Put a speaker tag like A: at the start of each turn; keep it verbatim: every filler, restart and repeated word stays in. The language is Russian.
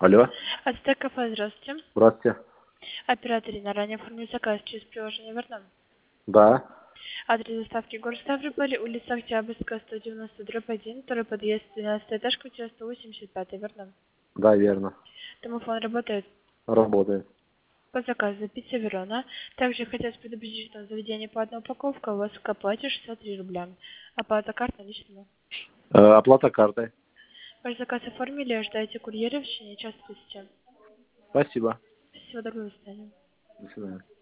A: Алло.
B: Ацтек кафе, здравствуйте.
A: Здравствуйте.
B: Оператор Инна, ранее оформил заказ через приложение Верном.
A: Да.
B: Адрес доставки город Ставрополь, улица Октябрьская, сто девяносто, дробь один, второй подъезд, двенадцатый этаж, квартира сто восемьдесят пять, Верном.
A: Да, верно.
B: Домофон работает
A: Работает.
B: по заказу пицца Верона. Также хотелось предупредить, что на заведение по одной упаковке у вас к оплате шестьдесят три рубля. Оплата карт наличными.
A: Э, оплата картой.
B: Ваш заказ оформили, ожидаете курьера в течение часа тридцати.
A: Спасибо.
B: Всего доброго, до свидания.
A: До свидания.